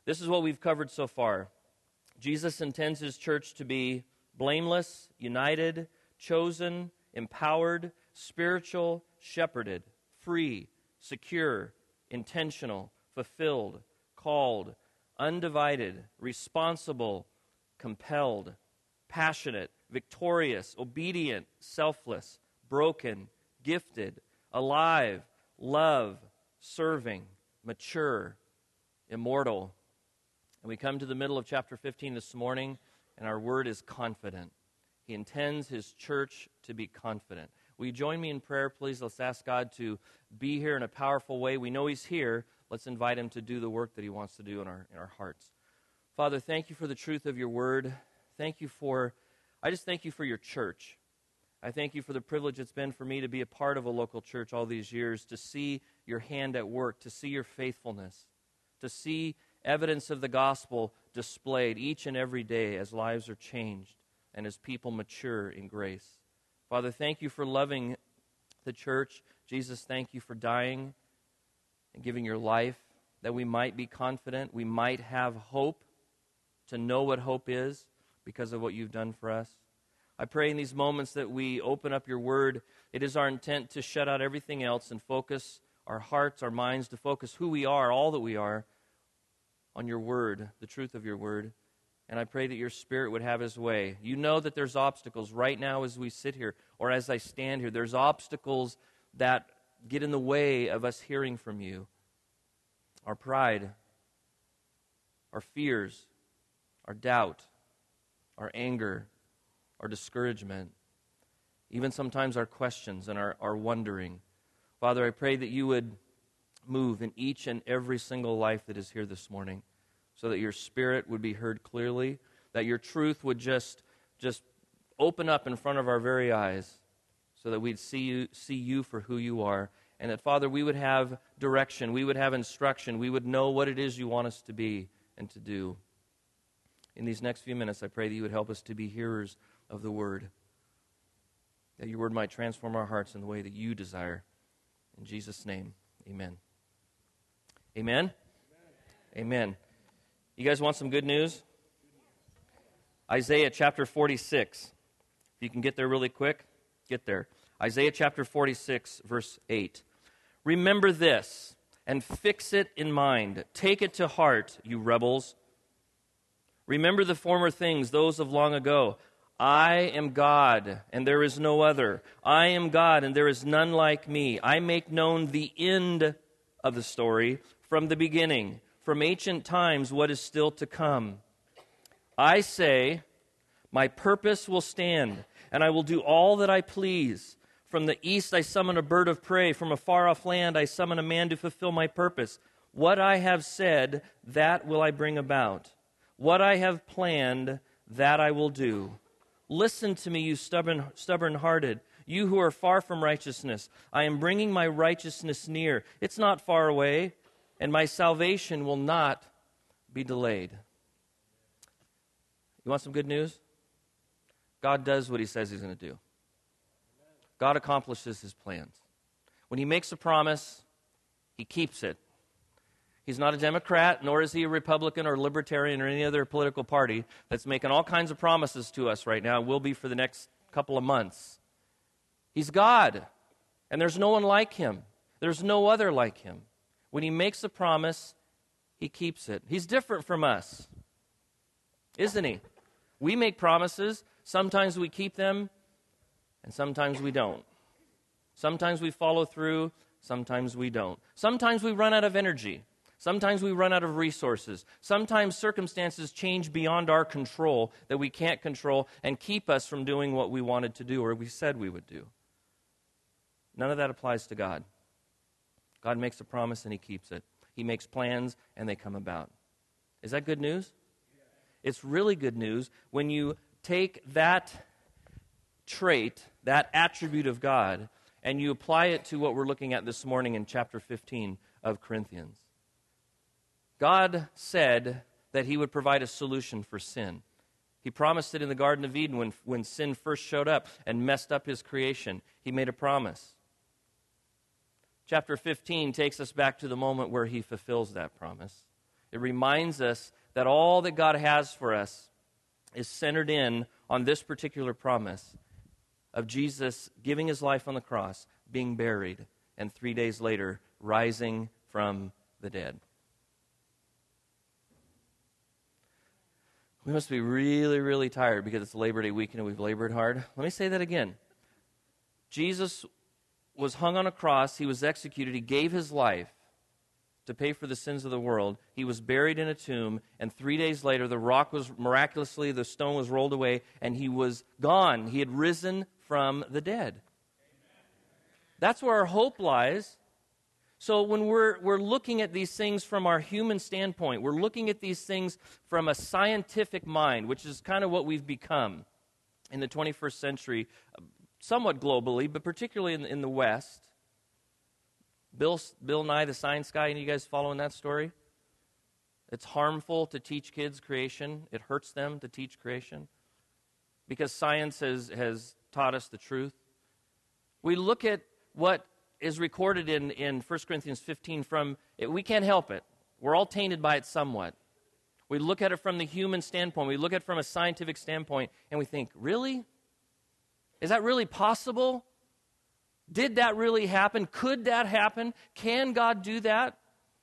This is what we've covered so far. Jesus intends his church to be blameless, united, chosen, empowered, spiritual, shepherded, free, secure, intentional, fulfilled, called, undivided, responsible, compelled, passionate, victorious, obedient, selfless, broken, gifted, alive, love, serving, mature, immortal. And we come to the middle of chapter 15 this morning, and our word is confident. He intends his church to be confident. Will you join me in prayer, please? Let's ask God to be here in a powerful way. We know he's here. Let's invite him to do the work that he wants to do in our hearts. Father, thank you for the truth of your word. I just thank you for your church. I thank you for the privilege it's been for me to be a part of a local church all these years, to see your hand at work, to see your faithfulness, to see evidence of the gospel displayed each and every day as lives are changed and as people mature in grace. Father, thank you for loving the church. Jesus, thank you for dying and giving your life that we might be confident, we might have hope, to know what hope is because of what you've done for us. I pray in these moments that we open up your word, it is our intent to shut out everything else and focus our hearts, our minds, to focus who we are, all that we are, on your word, the truth of your word. And I pray that your Spirit would have his way. You know that there's obstacles right now as we sit here, or as I stand here. There's obstacles that get in the way of us hearing from you. Our pride, our fears, our doubt, our anger, our discouragement, even sometimes our questions and our wondering. Father, I pray that you would move in each and every single life that is here this morning, so that your Spirit would be heard clearly, that your truth would just open up in front of our very eyes, so that we'd see you for who you are, and that, Father, we would have direction, we would have instruction, we would know what it is you want us to be and to do. In these next few minutes, I pray that you would help us to be hearers of the word, that your word might transform our hearts in the way that you desire. In Jesus' name, amen. Amen? Amen. You guys want some good news? Isaiah chapter 46. If you can get there really quick, get there. Isaiah chapter 46, verse 8. Remember this and fix it in mind. Take it to heart, you rebels. Remember the former things, those of long ago. I am God, and there is no other. I am God, and there is none like me. I make known the end of the story from the beginning, from ancient times, what is still to come. I say, my purpose will stand, and I will do all that I please. From the east I summon a bird of prey. From a far-off land I summon a man to fulfill my purpose. What I have said, that will I bring about. What I have planned, that I will do. Listen to me, you stubborn-hearted, you who are far from righteousness. I am bringing my righteousness near. It's not far away, and my salvation will not be delayed. You want some good news? God does what he says he's going to do. God accomplishes his plans. When he makes a promise, he keeps it. He's not a Democrat, nor is he a Republican or Libertarian or any other political party that's making all kinds of promises to us right now and will be for the next couple of months. He's God, and there's no one like him. There's no other like him. When he makes a promise, he keeps it. He's different from us, isn't he? We make promises. Sometimes we keep them, and sometimes we don't. Sometimes we follow through, sometimes we don't. Sometimes we run out of energy. Sometimes we run out of resources. Sometimes circumstances change beyond our control that we can't control and keep us from doing what we wanted to do or we said we would do. None of that applies to God. God makes a promise and he keeps it. He makes plans and they come about. Is that good news? It's really good news when you take that trait, that attribute of God, and you apply it to what we're looking at this morning in chapter 15 of Corinthians. God said that he would provide a solution for sin. He promised it in the Garden of Eden when sin first showed up and messed up his creation. He made a promise. Chapter 15 takes us back to the moment where he fulfills that promise. It reminds us that all that God has for us is centered in on this particular promise of Jesus giving his life on the cross, being buried, and 3 days later rising from the dead. We must be really, really tired because it's Labor Day weekend and we've labored hard. Let me say that again. Jesus was hung on a cross. He was executed. He gave his life to pay for the sins of the world. He was buried in a tomb, and 3 days later, the rock was miraculously, the stone was rolled away, and he was gone. He had risen from the dead. That's where our hope lies. So when we're looking at these things from our human standpoint, we're looking at these things from a scientific mind, which is kind of what we've become in the 21st century, somewhat globally, but particularly in the West. Bill Nye, the science guy, any of you guys following that story? It's harmful to teach kids creation. It hurts them to teach creation because science has taught us the truth. We look at what is recorded in 1 Corinthians 15 we can't help it. We're all tainted by it somewhat. We look at it from the human standpoint. We look at it from a scientific standpoint, and we think, really? Is that really possible? Did that really happen? Could that happen? Can God do that?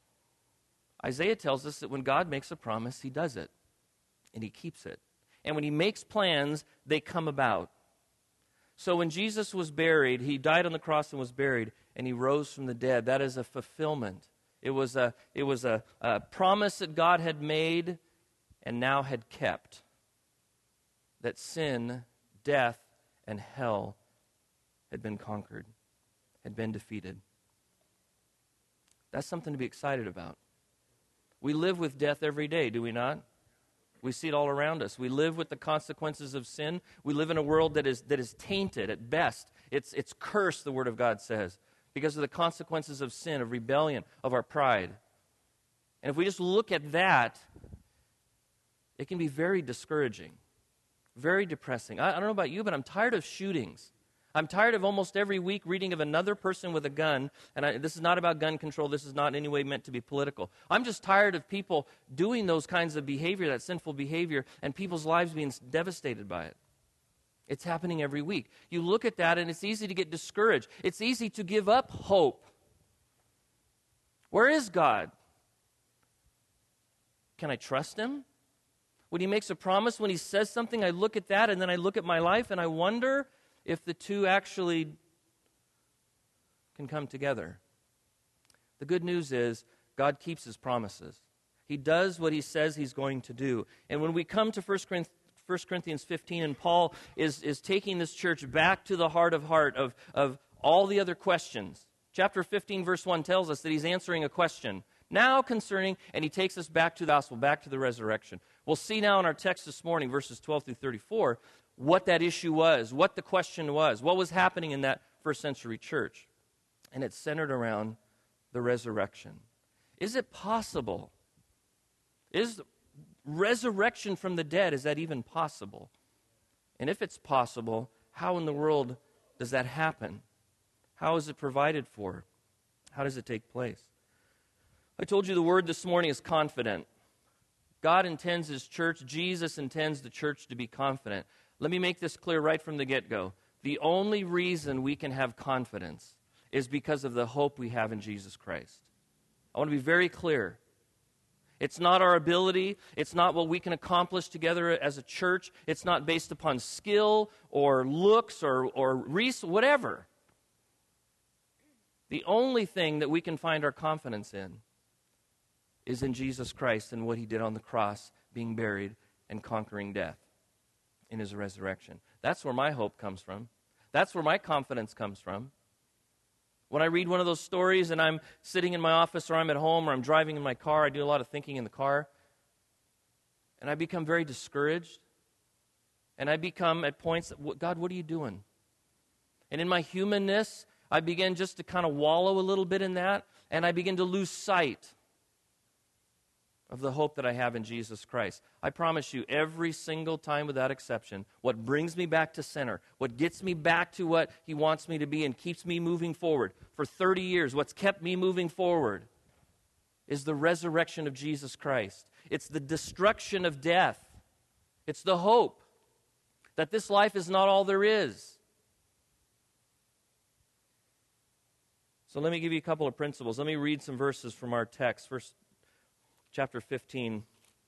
Isaiah tells us that when God makes a promise, he does it, and he keeps it. And when he makes plans, they come about. So when Jesus was buried, he died on the cross and was buried, and he rose from the dead. That is a fulfillment. It was a promise that God had made and now had kept. That sin, death, and hell had been conquered, had been defeated. That's something to be excited about. We live with death every day, do we not? We see it all around us. We live with the consequences of sin. We live in a world that is tainted at best. It's cursed, the Word of God says, because of the consequences of sin, of rebellion, of our pride. And if we just look at that, it can be very discouraging, very depressing. I don't know about you, but I'm tired of shootings. I'm tired of almost every week reading of another person with a gun, and this is not about gun control. This is not in any way meant to be political. I'm just tired of people doing those kinds of behavior, that sinful behavior, and people's lives being devastated by it. It's happening every week. You look at that, and it's easy to get discouraged. It's easy to give up hope. Where is God? Can I trust him? When he makes a promise, when he says something, I look at that, and then I look at my life, and I wonder if the two actually can come together. The good news is God keeps his promises. He does what he says he's going to do. And when we come to 1 Corinthians 15, and Paul is taking this church back to the heart of all the other questions. Chapter 15, verse 1 tells us that he's answering a question now concerning, and he takes us back to the gospel, back to the resurrection. We'll see now in our text this morning, verses 12 through 34, what that issue was, what the question was, what was happening in that first century church. And it's centered around the resurrection. Is it possible? Is resurrection from the dead, is that even possible? And if it's possible, how in the world does that happen? How is it provided for? How does it take place? I told you the word this morning is confident. God intends his church, Jesus intends the church to be confident. Let me make this clear right from the get-go. The only reason we can have confidence is because of the hope we have in Jesus Christ. I want to be very clear. It's not our ability. It's not what we can accomplish together as a church. It's not based upon skill or looks or whatever. The only thing that we can find our confidence in is in Jesus Christ and what he did on the cross, being buried and conquering death in his resurrection. That's where my hope comes from. That's where my confidence comes from. When I read one of those stories and I'm sitting in my office or I'm at home or I'm driving in my car, I do a lot of thinking in the car, and I become very discouraged. And I become at points, God, what are you doing? And in my humanness, I begin just to kind of wallow a little bit in that, and I begin to lose sight of the hope that I have in Jesus Christ. I promise you, every single time without exception, what brings me back to center, what gets me back to what he wants me to be and keeps me moving forward for 30 years, what's kept me moving forward is the resurrection of Jesus Christ. It's the destruction of death. It's the hope that this life is not all there is. So let me give you a couple of principles. Let me read some verses from our text, chapter 15.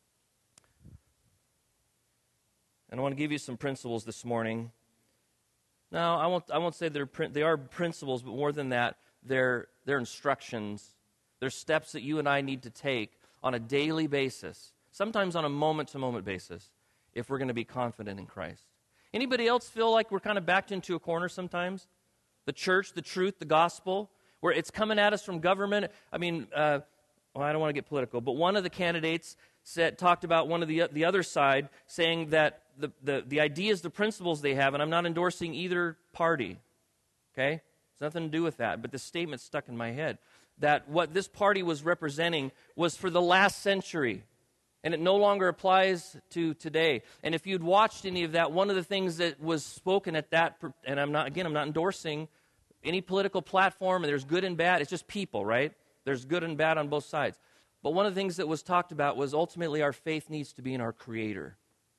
And I want to give you some principles this morning. Now, I won't say they are principles, but more than that, they're instructions. They're steps that you and I need to take on a daily basis, sometimes on a moment-to-moment basis, if we're going to be confident in Christ. Anybody else feel like we're kind of backed into a corner sometimes? The church, the truth, the gospel, where it's coming at us from government. I mean, I don't want to get political, but one of the candidates talked about one of the other side, saying that the ideas, the principles they have, and I'm not endorsing either party, okay? It's nothing to do with that, but the statement stuck in my head, that what this party was representing was for the last century, and it no longer applies to today. And if you'd watched any of that, one of the things that was spoken at that, and I'm not endorsing any political platform, and there's good and bad, it's just people, right? There's good and bad on both sides. But one of the things that was talked about was ultimately our faith needs to be in our Creator.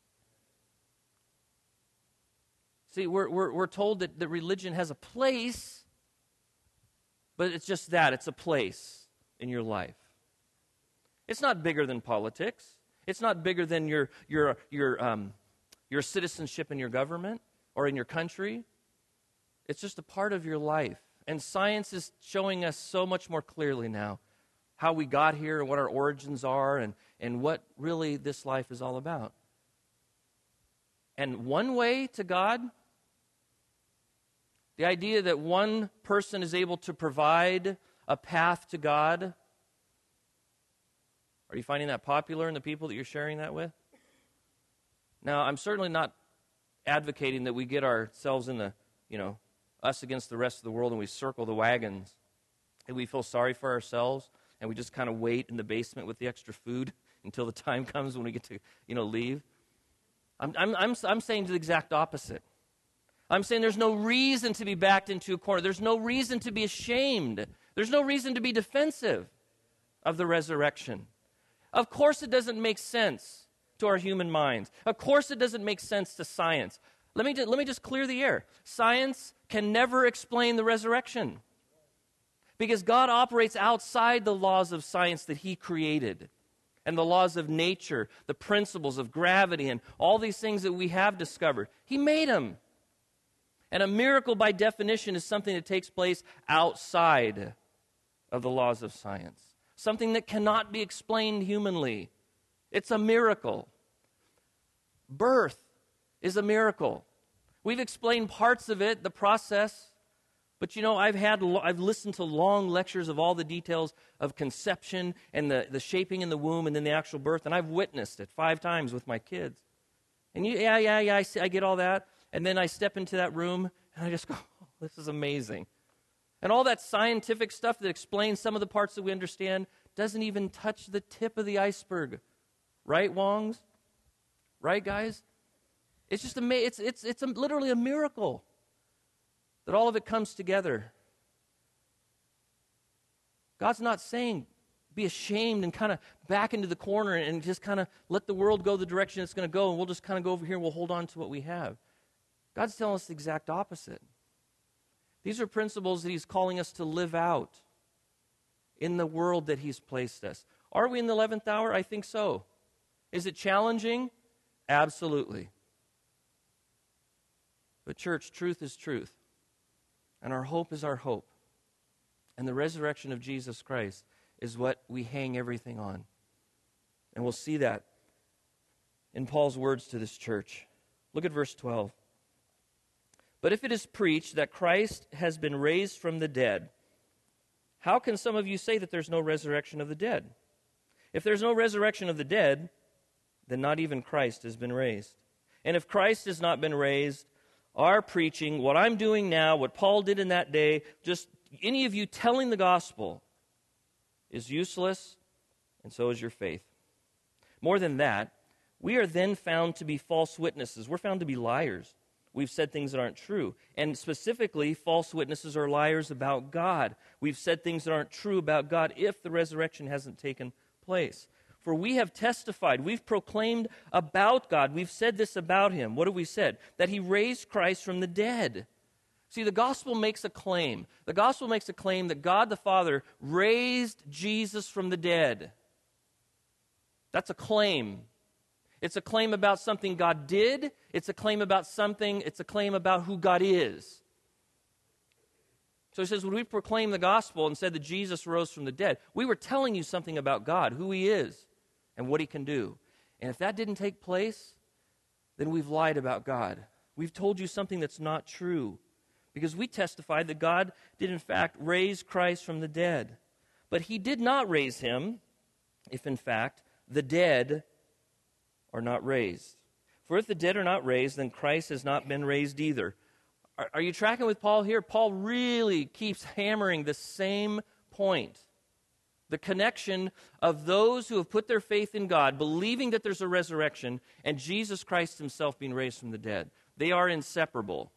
See, we're told that religion has a place, but it's just that. It's a place in your life. It's not bigger than politics. It's not bigger than your citizenship in your government or in your country. It's just a part of your life. And science is showing us so much more clearly now how we got here and what our origins are and what really this life is all about. And one way to God, the idea that one person is able to provide a path to God, are you finding that popular in the people that you're sharing that with? Now, I'm certainly not advocating that we get ourselves in the, us against the rest of the world and we circle the wagons and we feel sorry for ourselves and we just kind of wait in the basement with the extra food until the time comes when we get to, leave. I'm saying the exact opposite. I'm saying there's no reason to be backed into a corner. There's no reason to be ashamed. There's no reason to be defensive of the resurrection. Of course it doesn't make sense to our human minds. Of course it doesn't make sense to science. Let me just clear the air. Science can never explain the resurrection because God operates outside the laws of science that He created and the laws of nature, the principles of gravity, and all these things that we have discovered. He made them. And a miracle, by definition, is something that takes place outside of the laws of science, something that cannot be explained humanly. It's a miracle. Birth is a miracle. We've explained parts of it, the process, but I've listened to long lectures of all the details of conception and the shaping in the womb and then the actual birth, and I've witnessed it 5 times with my kids. And I get all that. And then I step into that room, and I just go, oh, this is amazing. And all that scientific stuff that explains some of the parts that we understand doesn't even touch the tip of the iceberg. Right, Wongs? Right, guys? It's just it's literally a miracle that all of it comes together. God's not saying be ashamed and kind of back into the corner and just kind of let the world go the direction it's going to go, and we'll just kind of go over here and we'll hold on to what we have. God's telling us the exact opposite. These are principles that He's calling us to live out in the world that He's placed us. Are we in the 11th hour? I think so. Is it challenging? Absolutely. But church, truth is truth. And our hope is our hope. And the resurrection of Jesus Christ is what we hang everything on. And we'll see that in Paul's words to this church. Look at verse 12. But if it is preached that Christ has been raised from the dead, how can some of you say that there's no resurrection of the dead? If there's no resurrection of the dead, then not even Christ has been raised. And if Christ has not been raised, our preaching, what I'm doing now, what Paul did in that day, just any of you telling the gospel is useless, and so is your faith. More than that, we are then found to be false witnesses. We're found to be liars. We've said things that aren't true. And specifically, false witnesses are liars about God. We've said things that aren't true about God if the resurrection hasn't taken place. For we have testified, we've proclaimed about God, we've said this about him. What have we said? That he raised Christ from the dead. See, the gospel makes a claim. The gospel makes a claim that God the Father raised Jesus from the dead. That's a claim. It's a claim about something God did. It's a claim about who God is. So he says, when we proclaim the gospel and said that Jesus rose from the dead, we were telling you something about God, who he is, and what he can do. And if that didn't take place, then we've lied about God. We've told you something that's not true. Because we testified that God did in fact raise Christ from the dead. But he did not raise him if in fact the dead are not raised. For if the dead are not raised, then Christ has not been raised either. Are you tracking with Paul here? Paul really keeps hammering the same point. The connection of those who have put their faith in God, believing that there's a resurrection, and Jesus Christ himself being raised from the dead. They are inseparable.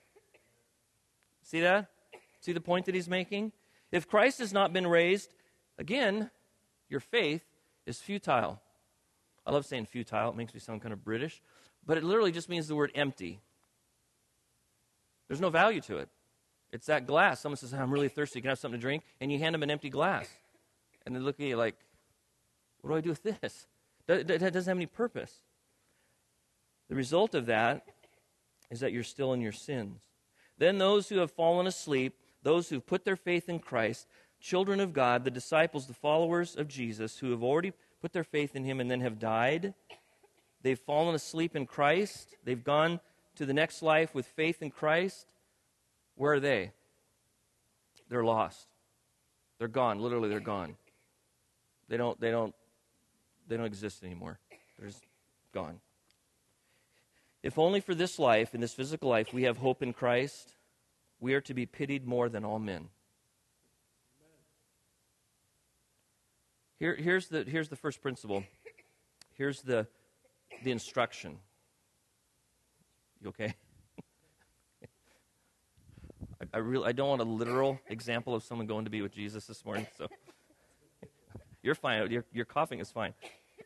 See that? See the point that he's making? If Christ has not been raised, again, your faith is futile. I love saying futile. It makes me sound kind of British. But it literally just means the word empty. There's no value to it. It's that glass. Someone says, I'm really thirsty. Can I have something to drink? And you hand them an empty glass. And they look at you like, what do I do with this? That doesn't have any purpose. The result of that is that you're still in your sins. Then those who have fallen asleep, those who have put their faith in Christ, children of God, the disciples, the followers of Jesus, who have already put their faith in him and then have died, they've fallen asleep in Christ, they've gone to the next life with faith in Christ. Where are they? They're lost. They're gone. Literally, they're gone. They don't exist anymore. They're just gone. If only for this life, in this physical life, we have hope in Christ, we are to be pitied more than all men. Here's the first principle. Here's the instruction. You okay? I don't want a literal example of someone going to be with Jesus this morning, so you're fine. Your coughing is fine.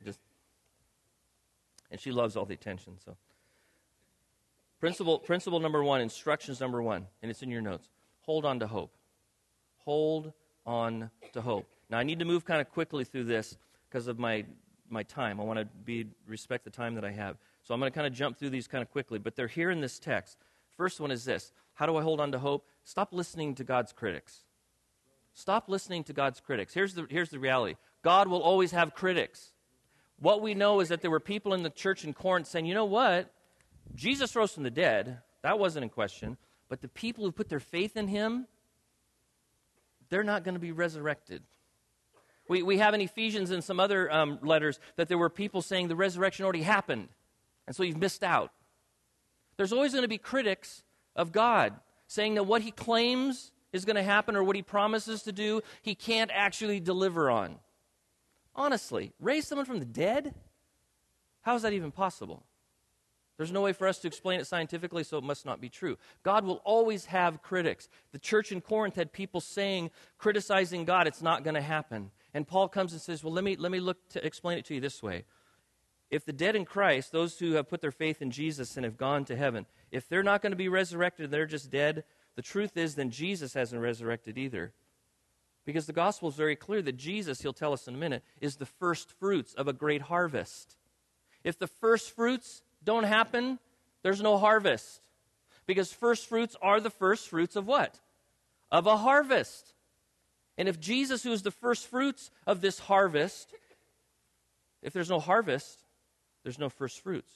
And she loves all the attention, so. Principle number one, instructions number one, and it's in your notes. Hold on to hope. Hold on to hope. Now, I need to move kind of quickly through this because of my time. I want to respect the time that I have. So I'm going to kind of jump through these kind of quickly, but they're here in this text. First one is this. How do I hold on to hope? Stop listening to God's critics. Stop listening to God's critics. Here's the reality. God will always have critics. What we know is that there were people in the church in Corinth saying, you know what? Jesus rose from the dead. That wasn't in question. But the people who put their faith in him, they're not going to be resurrected. We have in Ephesians and some other letters that there were people saying the resurrection already happened. And so you've missed out. There's always going to be critics of God saying that what he claims is going to happen or what he promises to do, he can't actually deliver on. Honestly, raise someone from the dead? How is that even possible? There's no way for us to explain it scientifically, so it must not be true. God will always have critics. The church in Corinth had people criticizing God, it's not going to happen. And Paul comes and says, well, let me look to explain it to you this way. If the dead in Christ, those who have put their faith in Jesus and have gone to heaven, if they're not going to be resurrected, they're just dead, the truth is then Jesus hasn't resurrected either. Because the gospel is very clear that Jesus, he'll tell us in a minute, is the first fruits of a great harvest. If the first fruits don't happen, there's no harvest. Because first fruits are the first fruits of what? Of a harvest. And if Jesus, who is the first fruits of this harvest, if there's no harvest, there's no first fruits.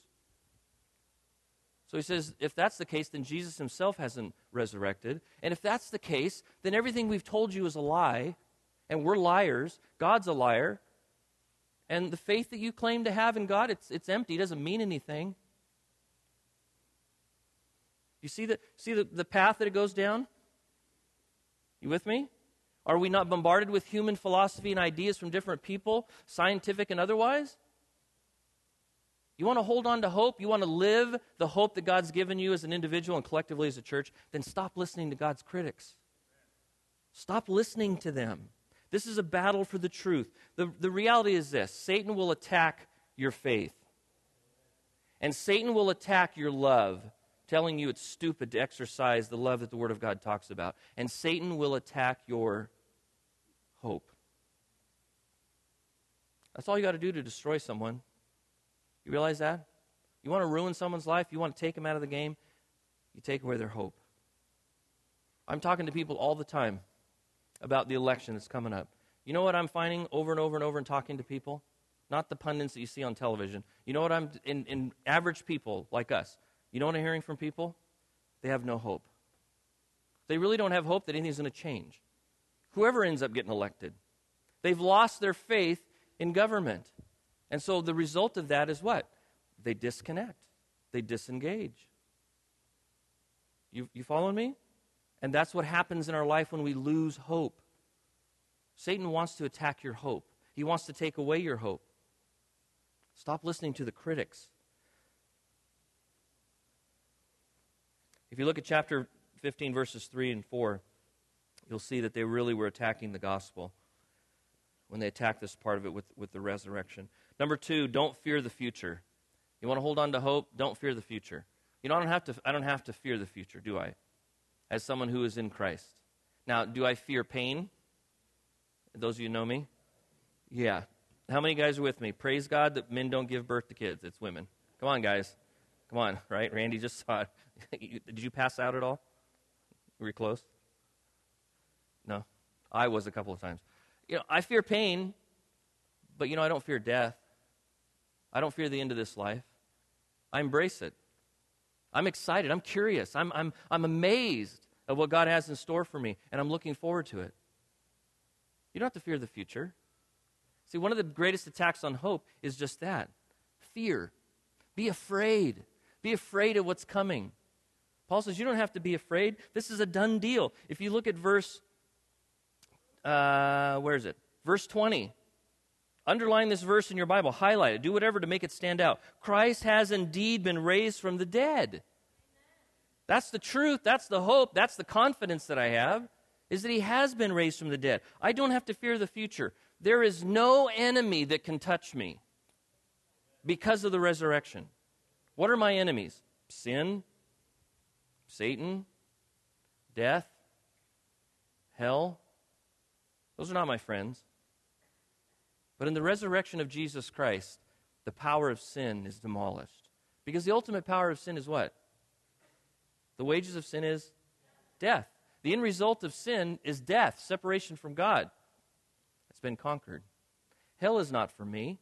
So he says, if that's the case, then Jesus himself hasn't resurrected. And if that's the case, then everything we've told you is a lie, and we're liars, God's a liar, and the faith that you claim to have in God, it's empty, it doesn't mean anything. You see the path that it goes down? You with me? Are we not bombarded with human philosophy and ideas from different people, scientific and otherwise? You want to hold on to hope? You want to live the hope that God's given you as an individual and collectively as a church? Then stop listening to God's critics. Stop listening to them. This is a battle for the truth. The reality is this: Satan will attack your faith. And Satan will attack your love, telling you it's stupid to exercise the love that the Word of God talks about. And Satan will attack your hope. That's all you got to do to destroy someone. You realize that? You want to ruin someone's life? You want to take them out of the game? You take away their hope. I'm talking to people all the time about the election that's coming up. You know what I'm finding over and over and over and talking to people? Not the pundits that you see on television. You know what I'm, in average people like us, you know what I'm hearing from people? They have no hope. They really don't have hope that anything's going to change. Whoever ends up getting elected, they've lost their faith in government. And so the result of that is what? They disconnect. They disengage. You following me? And that's what happens in our life when we lose hope. Satan wants to attack your hope. He wants to take away your hope. Stop listening to the critics. If you look at chapter 15, verses 3 and 4, you'll see that they really were attacking the gospel when they attacked this part of it with the resurrection. Number 2, don't fear the future. You want to hold on to hope? Don't fear the future. You know, I don't have to fear the future, do I? As someone who is in Christ. Now, do I fear pain? Those of you who know me? Yeah. How many guys are with me? Praise God that men don't give birth to kids. It's women. Come on, guys. Come on, right? Randy just saw it. Did you pass out at all? Were you close? No? I was a couple of times. You know, I fear pain, but, I don't fear death. I don't fear the end of this life. I embrace it. I'm excited. I'm curious. I'm amazed at what God has in store for me, and I'm looking forward to it. You don't have to fear the future. See, one of the greatest attacks on hope is just that. Fear. Be afraid. Be afraid of what's coming. Paul says you don't have to be afraid. This is a done deal. If you look at verse 20. Underline this verse in your Bible. Highlight it. Do whatever to make it stand out. Christ has indeed been raised from the dead. That's the truth. That's the hope. That's the confidence that I have, is that he has been raised from the dead. I don't have to fear the future. There is no enemy that can touch me because of the resurrection. What are my enemies? Sin, Satan, death, hell. Those are not my friends. But in the resurrection of Jesus Christ, the power of sin is demolished. Because the ultimate power of sin is what? The wages of sin is death. The end result of sin is death, separation from God. It's been conquered. Hell is not for me.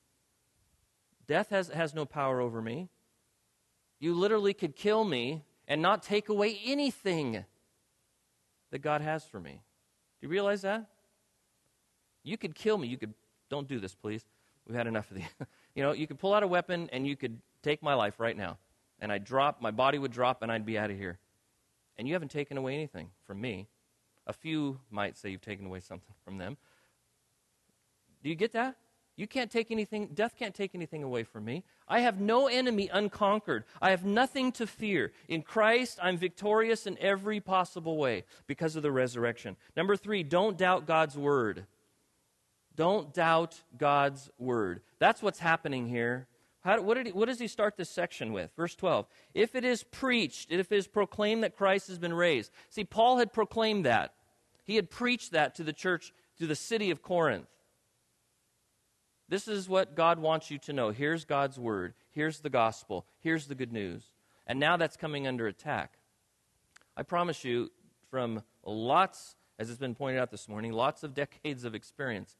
Death has no power over me. You literally could kill me and not take away anything that God has for me. Do you realize that? You could kill me. Don't do this, please. We've had enough of the. You could pull out a weapon and you could take my life right now. And my body would drop and I'd be out of here. And you haven't taken away anything from me. A few might say you've taken away something from them. Do you get that? You can't take anything, death can't take anything away from me. I have no enemy unconquered. I have nothing to fear. In Christ, I'm victorious in every possible way because of the resurrection. Number 3, don't doubt God's word. Don't doubt God's word. That's what's happening here. What does he start this section with? Verse 12. If it is preached, if it is proclaimed that Christ has been raised. See, Paul had proclaimed that. He had preached that to the church, to the city of Corinth. This is what God wants you to know. Here's God's word. Here's the gospel. Here's the good news. And now that's coming under attack. I promise you, from lots, as it's been pointed out this morning, lots of decades of experience,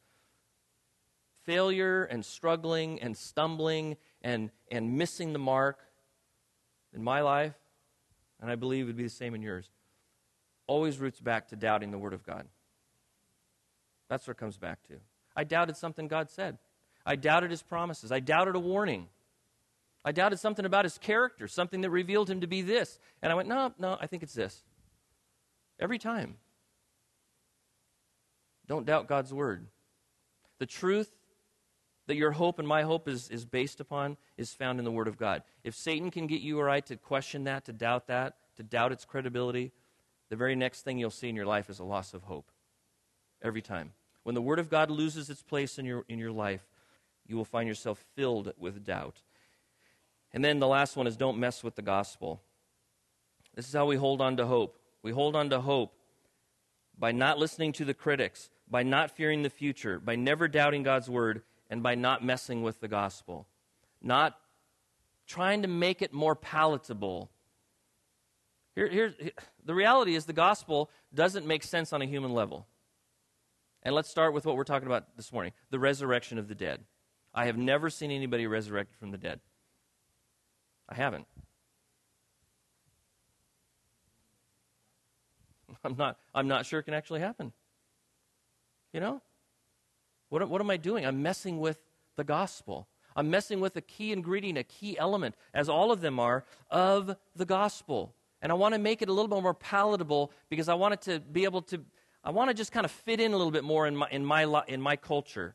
failure and struggling and stumbling and missing the mark in my life, and I believe it would be the same in yours, always roots back to doubting the Word of God. That's what it comes back to. I doubted something God said. I doubted His promises. I doubted a warning. I doubted something about His character, something that revealed Him to be this. And I went, no, I think it's this. Every time. Don't doubt God's Word. The truth that your hope and my hope is based upon is found in the Word of God. If Satan can get you all right to question that, to doubt its credibility, the very next thing you'll see in your life is a loss of hope. Every time. When the Word of God loses its place in your life, you will find yourself filled with doubt. And then the last one is don't mess with the gospel. This is how we hold on to hope. We hold on to hope by not listening to the critics, by not fearing the future, by never doubting God's Word, and by not messing with the gospel. Not trying to make it more palatable. The reality is the gospel doesn't make sense on a human level. And let's start with what we're talking about this morning, the resurrection of the dead. I have never seen anybody resurrected from the dead. I haven't. I'm not sure it can actually happen. You know? What am I doing? I'm messing with the gospel. I'm messing with a key ingredient, a key element, as all of them are, of the gospel. And I want to make it a little bit more palatable because I want it to be able to, I want to just kind of fit in a little bit more in my culture.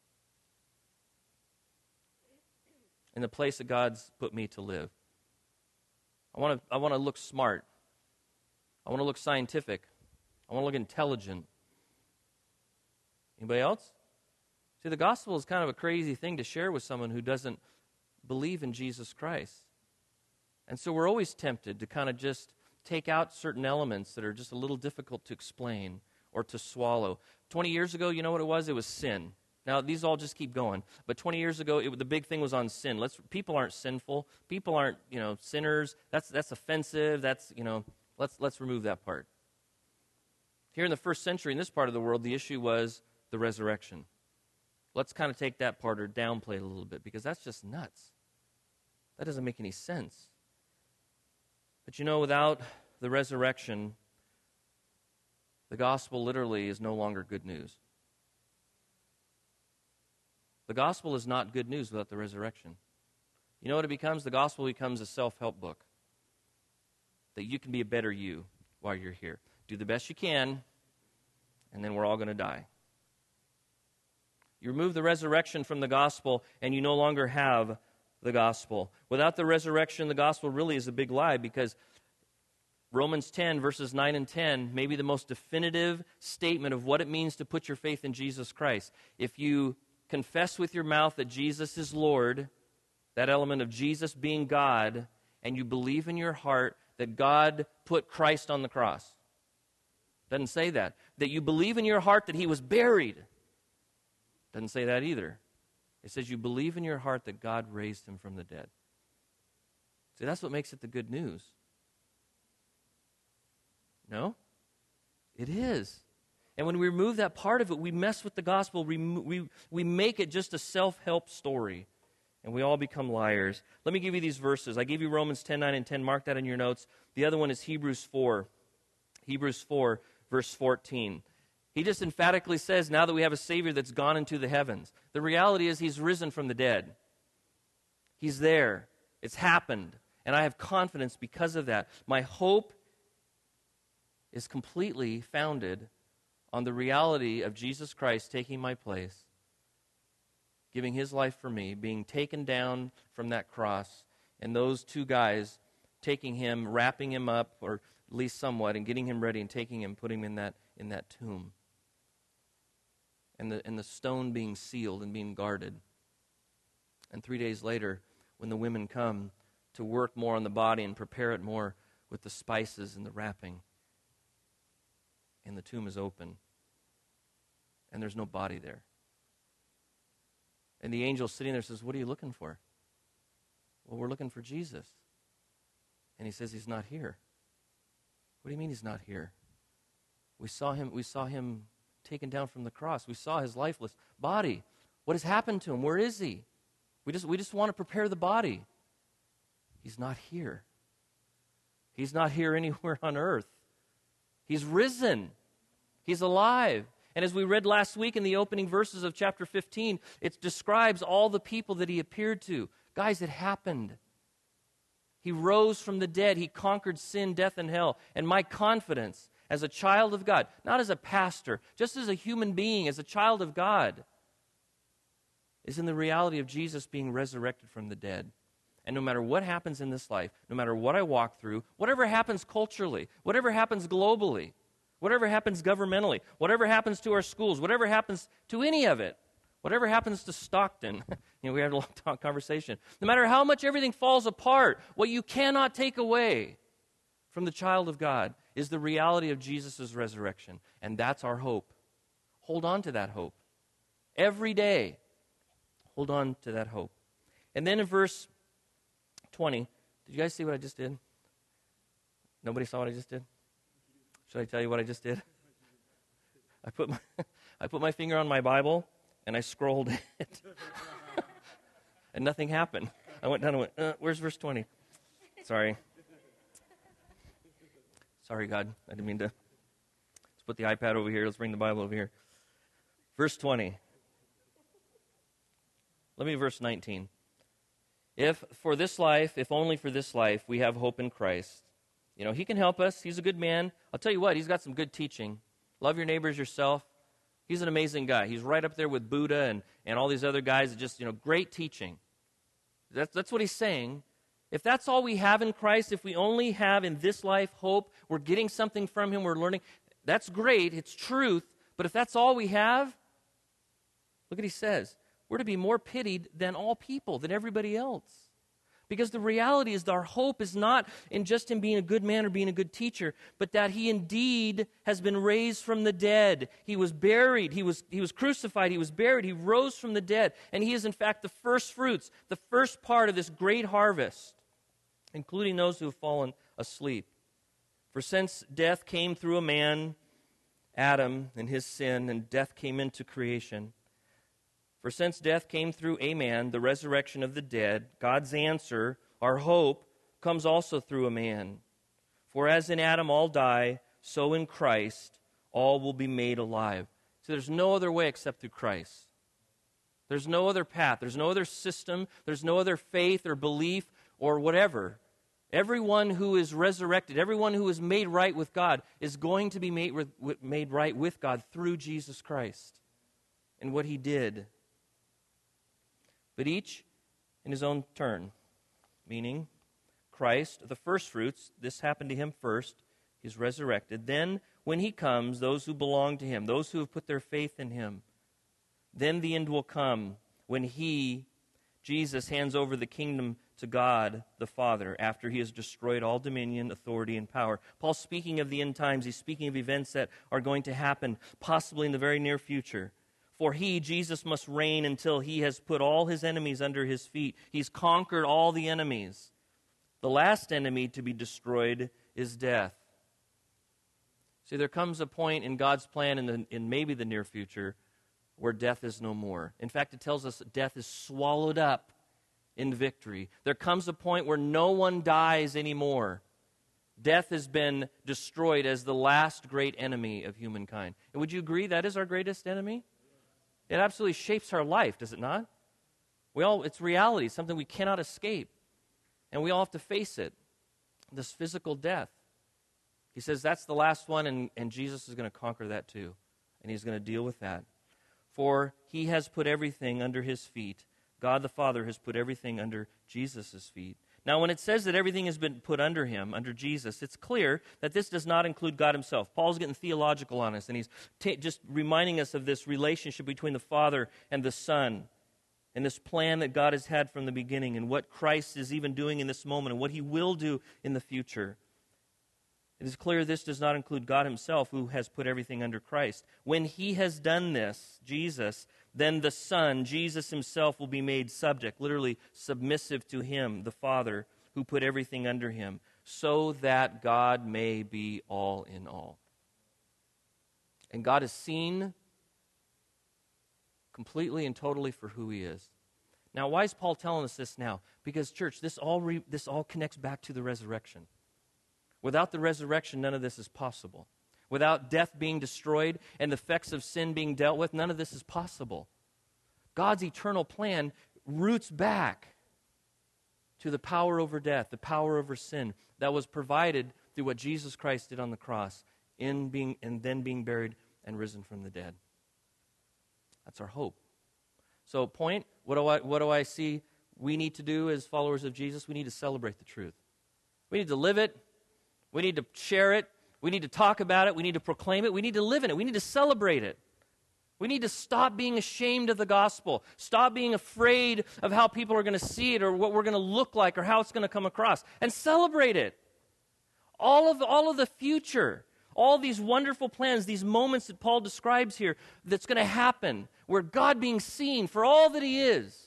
In the place that God's put me to live. I want to look smart. I want to look scientific. I want to look intelligent. Anybody else? See, the gospel is kind of a crazy thing to share with someone who doesn't believe in Jesus Christ. And so we're always tempted to kind of just take out certain elements that are just a little difficult to explain or to swallow. 20 years ago, you know what it was? It was sin. Now, these all just keep going. But 20 years ago, the big thing was on sin. People aren't sinful. People aren't, sinners. That's offensive. Let's remove that part. Here in the first century, in this part of the world, the issue was the resurrection. Let's kind of take that part or downplay it a little bit because that's just nuts. That doesn't make any sense. But without the resurrection, the gospel literally is no longer good news. The gospel is not good news without the resurrection. You know what it becomes? The gospel becomes a self-help book. That you can be a better you while you're here. Do the best you can, and then we're all going to die. You remove the resurrection from the gospel, and you no longer have the gospel. Without the resurrection, the gospel really is a big lie because Romans 10, verses 9 and 10, may be the most definitive statement of what it means to put your faith in Jesus Christ. If you confess with your mouth that Jesus is Lord, that element of Jesus being God, and you believe in your heart that God put Christ on the cross. Doesn't say that. That you believe in your heart that he was buried. Doesn't say that either. It says you believe in your heart that God raised him from the dead. See, that's what makes it the good news. No? It is. And when we remove that part of it, we mess with the gospel. We make it just a self-help story. And we all become liars. Let me give you these verses. I gave you Romans 10, 9, and 10. Mark that in your notes. The other one is Hebrews 4. Hebrews 4, verse 14. He just emphatically says, now that we have a Savior that's gone into the heavens. The reality is he's risen from the dead. He's there. It's happened. And I have confidence because of that. My hope is completely founded on the reality of Jesus Christ taking my place, giving his life for me, being taken down from that cross, and those two guys taking him, wrapping him up, or at least somewhat, and getting him ready and taking him, putting him in that tomb. And the stone being sealed and being guarded. And 3 days later, when the women come to work more on the body and prepare it more with the spices and the wrapping, and the tomb is open, and there's no body there. And the angel sitting there says, what are you looking for? Well, we're looking for Jesus. And he says, he's not here. What do you mean he's not here? We saw him taken down from the cross. We saw his lifeless body. What has happened to him? Where is he? We just want to prepare the body. He's not here. He's not here anywhere on earth. He's risen. He's alive. And as we read last week in the opening verses of chapter 15, it describes all the people that he appeared to. Guys, it happened. He rose from the dead. He conquered sin, death, and hell. And my confidence as a child of God, not as a pastor, just as a human being, as a child of God, is in the reality of Jesus being resurrected from the dead. And no matter what happens in this life, no matter what I walk through, whatever happens culturally, whatever happens globally, whatever happens governmentally, whatever happens to our schools, whatever happens to any of it, whatever happens to Stockton, we had a long conversation. No matter how much everything falls apart, what you cannot take away from the child of God is the reality of Jesus' resurrection. And that's our hope. Hold on to that hope. Every day, hold on to that hope. And then in verse 20, did you guys see what I just did? Nobody saw what I just did? Should I tell you what I just did? I put my finger on my Bible, and I scrolled it. And nothing happened. I went down and went, where's verse 20? Sorry. Sorry, God. I didn't mean to. Let's put the iPad over here. Let's bring the Bible over here. Verse 20. Let me verse 19. If for this life, if only for this life, we have hope in Christ. He can help us. He's a good man. I'll tell you what, he's got some good teaching. Love your neighbors yourself. He's an amazing guy. He's right up there with Buddha and all these other guys. Just, great teaching. That's what he's saying. If that's all we have in Christ, if we only have in this life hope, we're getting something from him, we're learning, that's great. It's truth. But if that's all we have, look what he says. We're to be more pitied than all people, than everybody else. Because the reality is that our hope is not in just him being a good man or being a good teacher, but that he indeed has been raised from the dead. He was buried. He was crucified. He was buried. He rose from the dead. And he is, in fact, the first fruits, the first part of this great harvest, including those who have fallen asleep. For since death came through a man, Adam, and his sin, and death came into creation, for since death came through a man, the resurrection of the dead, God's answer, our hope, comes also through a man. For as in Adam all die, so in Christ all will be made alive. So there's no other way except through Christ. There's no other path. There's no other system. There's no other faith or belief or whatever. Everyone who is resurrected, everyone who is made right with God, is going to be made right with God through Jesus Christ and what he did. But each in his own turn, meaning Christ, the first fruits, this happened to him first, he's resurrected. Then when he comes, those who belong to him, those who have put their faith in him, then the end will come when he, Jesus, hands over the kingdom to God the Father after he has destroyed all dominion, authority, and power. Paul's speaking of the end times. He's speaking of events that are going to happen possibly in the very near future. For he, Jesus, must reign until he has put all his enemies under his feet. He's conquered all the enemies. The last enemy to be destroyed is death. See, there comes a point in God's plan in maybe the near future where death is no more. In fact, it tells us that death is swallowed up in victory. There comes a point where no one dies anymore. Death has been destroyed as the last great enemy of humankind. And would you agree that is our greatest enemy? It absolutely shapes our life, does it not? It's reality, something we cannot escape. And we all have to face it, this physical death. He says that's the last one, and Jesus is going to conquer that too. And he's going to deal with that. For he has put everything under his feet. God the Father has put everything under Jesus' feet. Now, when it says that everything has been put under him, under Jesus, it's clear that this does not include God himself. Paul's getting theological on us, and he's just reminding us of this relationship between the Father and the Son, and this plan that God has had from the beginning, and what Christ is even doing in this moment, and what he will do in the future. It is clear this does not include God himself, who has put everything under Christ. When he has done this, Jesus, then the Son, Jesus himself, will be made subject, literally submissive to him, the Father, who put everything under him, so that God may be all in all. And God is seen completely and totally for who he is. Now, why is Paul telling us this now? Because, church, this all connects back to the resurrection. Without the resurrection, none of this is possible. Without death being destroyed and the effects of sin being dealt with, none of this is possible. God's eternal plan roots back to the power over death, the power over sin that was provided through what Jesus Christ did on the cross and then being buried and risen from the dead. That's our hope. So point, what do I see we need to do as followers of Jesus? We need to celebrate the truth. We need to live it. We need to share it. We need to talk about it. We need to proclaim it. We need to live in it. We need to celebrate it. We need to stop being ashamed of the gospel. Stop being afraid of how people are going to see it or what we're going to look like or how it's going to come across. And celebrate it. All of the future, all these wonderful plans, these moments that Paul describes here that's going to happen, where God being seen for all that He is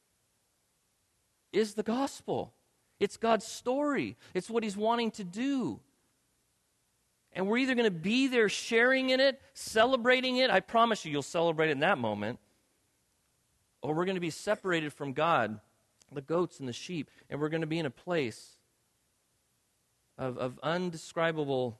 the gospel. It's God's story. It's what He's wanting to do. And we're either going to be there sharing in it, celebrating it. I promise you'll celebrate it in that moment. Or we're going to be separated from God, the goats and the sheep, and we're going to be in a place of undescribable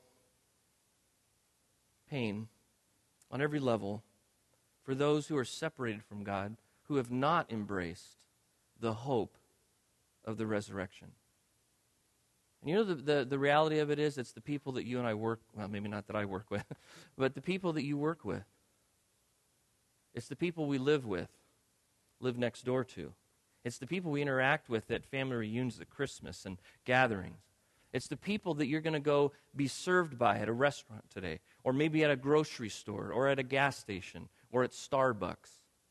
pain on every level for those who are separated from God, who have not embraced the hope of the resurrection. And you know the reality of it is, it's the people that you and I work, well, maybe not that I work with, but the people that you work with. It's the people we live with, live next door to. It's the people we interact with at family reunions at Christmas and gatherings. It's the people that you're going to go be served by at a restaurant today, or maybe at a grocery store, or at a gas station, or at Starbucks.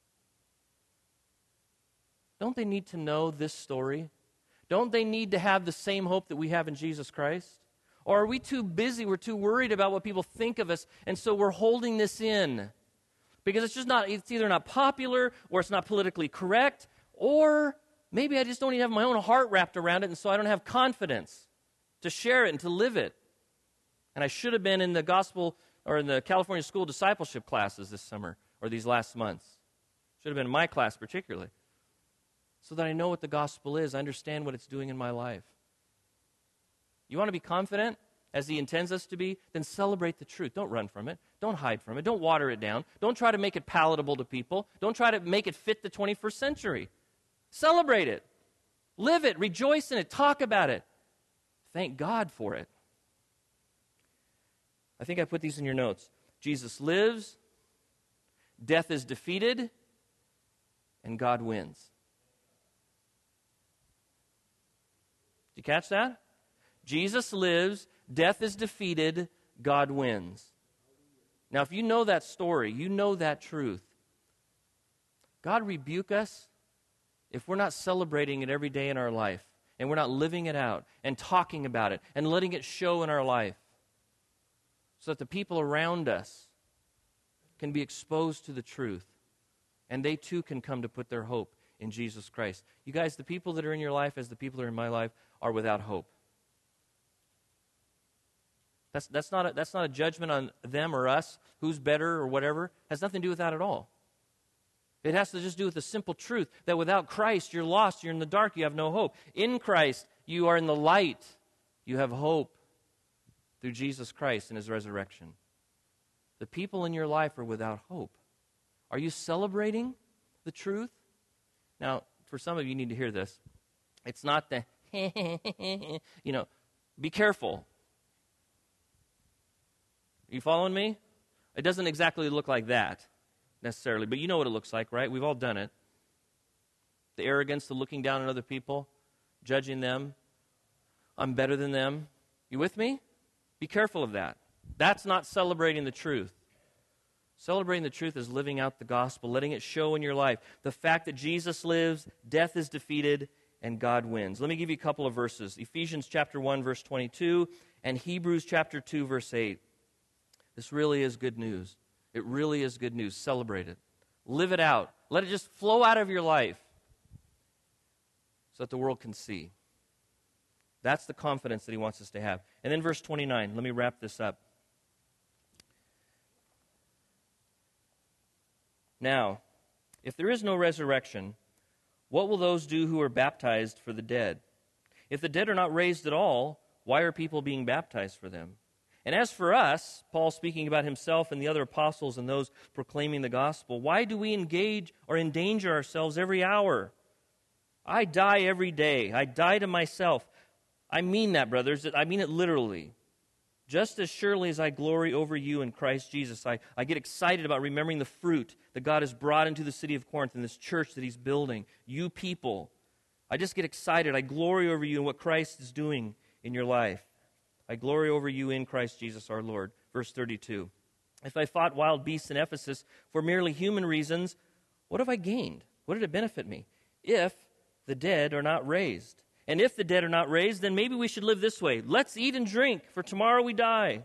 Don't they need to know this story? Don't they need to have the same hope that we have in Jesus Christ? Or are we too busy, we're too worried about what people think of us, and so we're holding this in? Because it's either not popular, or it's not politically correct, or maybe I just don't even have my own heart wrapped around it, and so I don't have confidence to share it and to live it. And I should have been in the gospel, or in the California school discipleship classes this summer, or these last months. Should have been in my class particularly. So that I know what the gospel is. I understand what it's doing in my life. You want to be confident, as He intends us to be? Then celebrate the truth. Don't run from it. Don't hide from it. Don't water it down. Don't try to make it palatable to people. Don't try to make it fit the 21st century. Celebrate it. Live it. Rejoice in it. Talk about it. Thank God for it. I think I put these in your notes. Jesus lives, death is defeated, and God wins. Did you catch that? Jesus lives, death is defeated, God wins. Now, if you know that story, you know that truth. God rebuke us if we're not celebrating it every day in our life, and we're not living it out, and talking about it, and letting it show in our life, so that the people around us can be exposed to the truth, and they too can come to put their hope in Jesus Christ. You guys, the people that are in your life, as the people that are in my life, are without hope. That's not a judgment on them or us, who's better or whatever. It has nothing to do with that at all. It has to just do with the simple truth that without Christ, you're lost, you're in the dark, you have no hope. In Christ, you are in the light. You have hope through Jesus Christ and His resurrection. The people in your life are without hope. Are you celebrating the truth? Now, for some of you need to hear this. It's not the, be careful. Are you following me? It doesn't exactly look like that, necessarily, but you know what it looks like, right? We've all done it. The arrogance, the looking down on other people, judging them. I'm better than them. You with me? Be careful of that. That's not celebrating the truth. Celebrating the truth is living out the gospel, letting it show in your life. The fact that Jesus lives, death is defeated, and God wins. Let me give you a couple of verses. Ephesians chapter 1, verse 22, and Hebrews chapter 2, verse 8. This really is good news. It really is good news. Celebrate it. Live it out. Let it just flow out of your life so that the world can see. That's the confidence that He wants us to have. And then verse 29, let me wrap this up. Now, if there is no resurrection, what will those do who are baptized for the dead? If the dead are not raised at all, why are people being baptized for them? And as for us, Paul speaking about himself and the other apostles and those proclaiming the gospel, why do we engage or endanger ourselves every hour? I die every day. I die to myself. I mean that, brothers. I mean it literally. Just as surely as I glory over you in Christ Jesus, I get excited about remembering the fruit that God has brought into the city of Corinth and this church that he's building. You people, I just get excited. I glory over you in what Christ is doing in your life. I glory over you in Christ Jesus our Lord. Verse 32. If I fought wild beasts in Ephesus for merely human reasons, what have I gained? What did it benefit me? If the dead are not raised. And if the dead are not raised, then maybe we should live this way. Let's eat and drink, for tomorrow we die.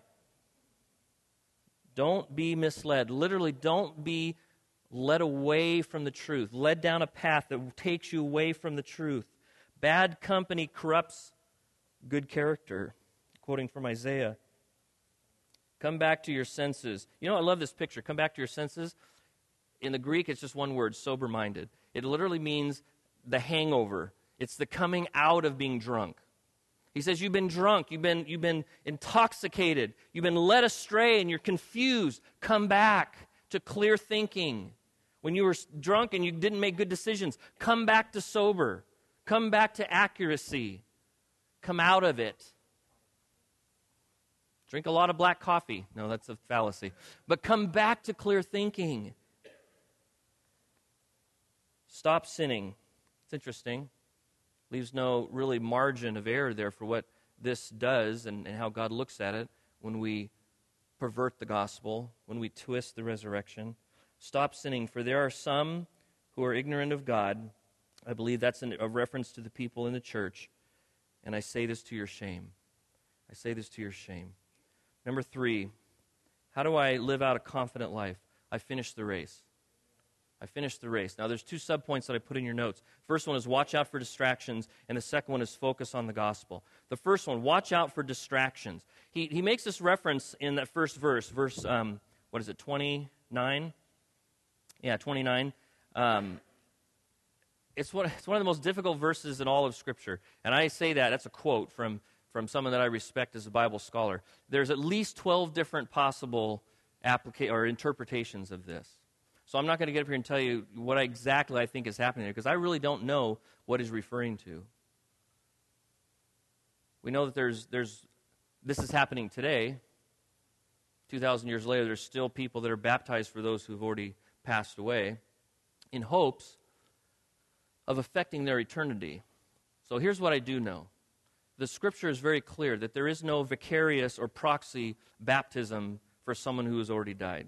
Don't be misled. Literally, don't be led away from the truth, led down a path that takes you away from the truth. Bad company corrupts good character. Quoting from Isaiah. Come back to your senses. You know, I love this picture. Come back to your senses. In the Greek, it's just one word, sober-minded. It literally means the hangover. It's the coming out of being drunk. He says you've been drunk, you've been intoxicated, you've been led astray, and you're confused. Come back to clear thinking. When you were drunk and you didn't make good decisions, come back to sober. Come back to accuracy. Come out of it. Drink a lot of black coffee. No, that's a fallacy. But come back to clear thinking. Stop sinning. It's interesting. Leaves no really margin of error there for what this does and how God looks at it when we pervert the gospel, when we twist the resurrection. Stop sinning, for there are some who are ignorant of God. I believe that's a reference to the people in the church. And I say this to your shame. I say this to your shame. Number 3, how do I live out a confident life? I finish the race. I finished the race. Now, there's 2 subpoints that I put in your notes. First one is watch out for distractions, and the second one is focus on the gospel. The first one, watch out for distractions. He makes this reference in that first verse, 29? Yeah, 29. It's one of the most difficult verses in all of Scripture. And I say that's a quote from someone that I respect as a Bible scholar. There's at least 12 different possible interpretations of this. So I'm not going to get up here and tell you what exactly I think is happening there, because I really don't know what he's referring to. We know that this is happening today. 2,000 years later, there's still people that are baptized for those who've already passed away in hopes of affecting their eternity. So here's what I do know. The Scripture is very clear that there is no vicarious or proxy baptism for someone who has already died.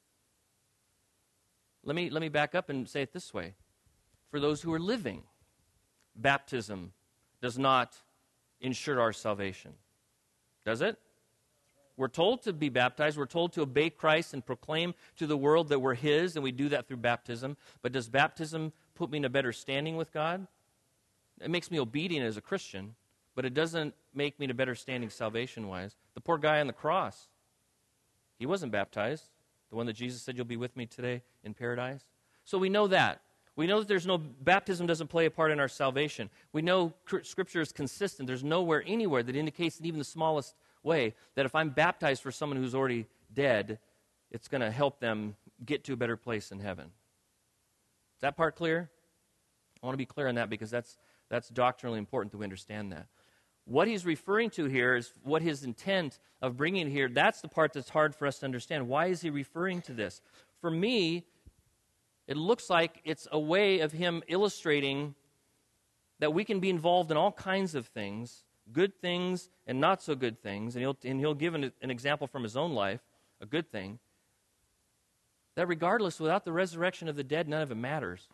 Let me back up and say it this way. For those who are living, baptism does not ensure our salvation. Does it? We're told to be baptized. We're told to obey Christ and proclaim to the world that we're His, and we do that through baptism. But does baptism put me in a better standing with God? It makes me obedient as a Christian, but it doesn't make me in a better standing salvation-wise. The poor guy on the cross, he wasn't baptized. The one that Jesus said, you'll be with me today in paradise. So we know that. We know that there's no, baptism doesn't play a part in our salvation. We know Scripture is consistent. There's nowhere, anywhere that indicates in even the smallest way that if I'm baptized for someone who's already dead, it's going to help them get to a better place in heaven. Is that part clear? I want to be clear on that because that's doctrinally important that we understand that. What he's referring to here is what his intent of bringing it here. That's the part that's hard for us to understand. Why is he referring to this? For me, it looks like it's a way of him illustrating that we can be involved in all kinds of things, good things and not so good things. And he'll give an example from his own life, a good thing, that regardless, without the resurrection of the dead, none of it matters.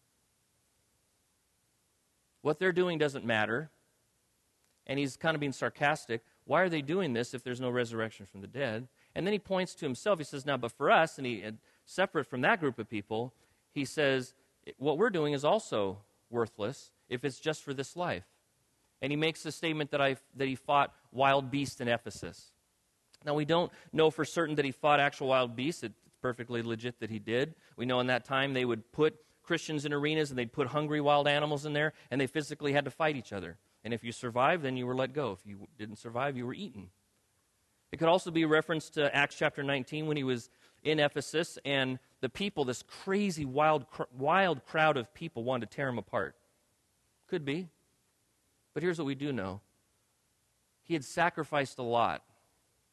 What they're doing doesn't matter. And he's kind of being sarcastic. Why are they doing this if there's no resurrection from the dead? And then he points to himself. He says, now, but for us, and separate from that group of people, he says, what we're doing is also worthless if it's just for this life. And he makes the statement that he fought wild beasts in Ephesus. Now, we don't know for certain that he fought actual wild beasts. It's perfectly legit that he did. We know in that time they would put Christians in arenas and they'd put hungry wild animals in there, and they physically had to fight each other. And if you survived, then you were let go. If you didn't survive, you were eaten. It could also be a reference to Acts chapter 19 when he was in Ephesus and the people, this crazy wild crowd of people wanted to tear him apart. Could be. But here's what we do know. He had sacrificed a lot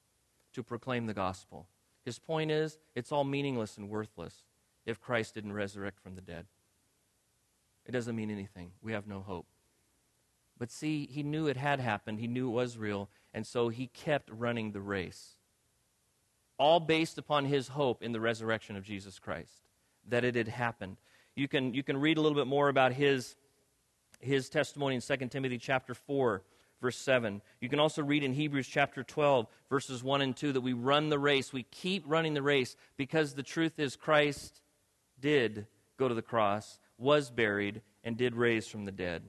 to proclaim the gospel. His point is, it's all meaningless and worthless if Christ didn't resurrect from the dead. It doesn't mean anything. We have no hope. But see, he knew it had happened. He knew it was real, and so he kept running the race. All based upon his hope in the resurrection of Jesus Christ, that it had happened. You can read a little bit more about his testimony in 2 Timothy chapter 4, verse 7. You can also read in Hebrews chapter 12, verses 1 and 2, that we run the race. We keep running the race because the truth is Christ did go to the cross, was buried, and did raise from the dead.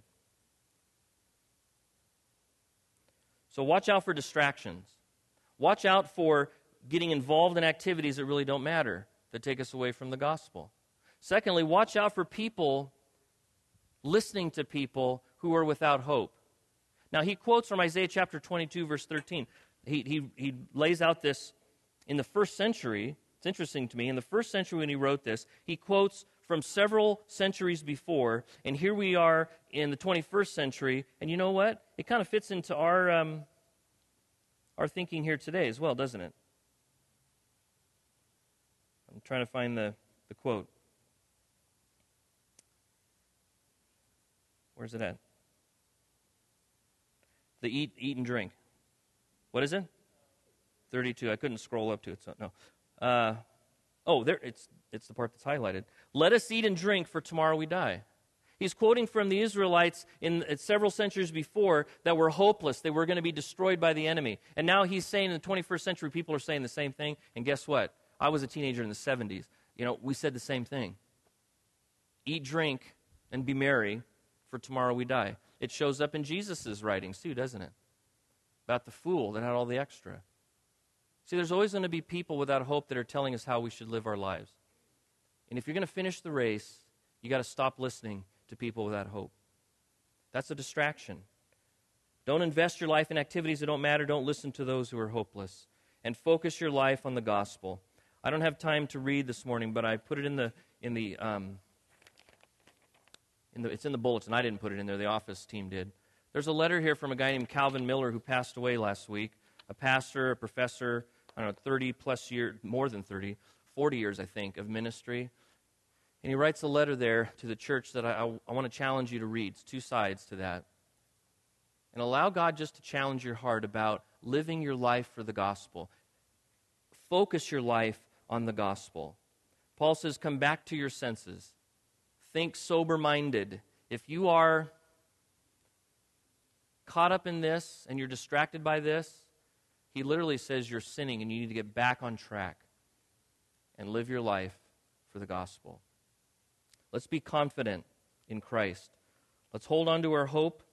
So watch out for distractions. Watch out for getting involved in activities that really don't matter, that take us away from the gospel. Secondly, watch out for people, listening to people who are without hope. Now, he quotes from Isaiah chapter 22, verse 13. He lays out this in the first century. It's interesting to me. In the first century when he wrote this, he quotes from several centuries before, and here we are in the 21st century, and you know what? It kind of fits into our thinking here today as well, doesn't it? I'm trying to find the quote. Where's it at? The eat and drink. What is it? 32. I couldn't scroll up to it, so no. There it's the part that's highlighted. Let us eat and drink, for tomorrow we die. He's quoting from the Israelites in several centuries before that were hopeless. They were going to be destroyed by the enemy. And now he's saying in the 21st century, people are saying the same thing. And guess what? I was a teenager in the 70s. We said the same thing. Eat, drink, and be merry, for tomorrow we die. It shows up in Jesus' writings too, doesn't it? About the fool that had all the extra. See, there's always going to be people without hope that are telling us how we should live our lives. And if you're going to finish the race, you got to stop listening to people without hope. That's a distraction. Don't invest your life in activities that don't matter. Don't listen to those who are hopeless. And focus your life on the gospel. I don't have time to read this morning, but I put it it's in the bulletin. I didn't put it in there. The office team did. There's a letter here from a guy named Calvin Miller who passed away last week. A pastor, a professor, 30-plus years, more than 30, 40 years, I think, of ministry. And he writes a letter there to the church that I want to challenge you to read. It's two sides to that. And allow God just to challenge your heart about living your life for the gospel. Focus your life on the gospel. Paul says, come back to your senses. Think sober-minded. If you are caught up in this and you're distracted by this, he literally says you're sinning and you need to get back on track and live your life for the gospel. Let's be confident in Christ. Let's hold on to our hope.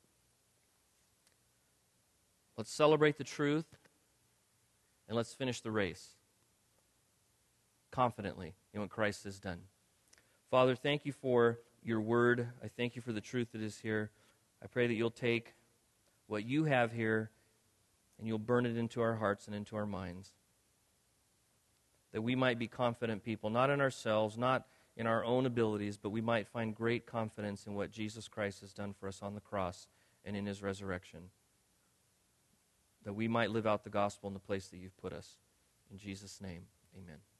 Let's celebrate the truth. And let's finish the race confidently in what Christ has done. Father, thank you for your word. I thank you for the truth that is here. I pray that you'll take what you have here and you'll burn it into our hearts and into our minds. That we might be confident people, not in ourselves, not in our own abilities, but we might find great confidence in what Jesus Christ has done for us on the cross and in his resurrection. That we might live out the gospel in the place that you've put us. In Jesus' name, amen.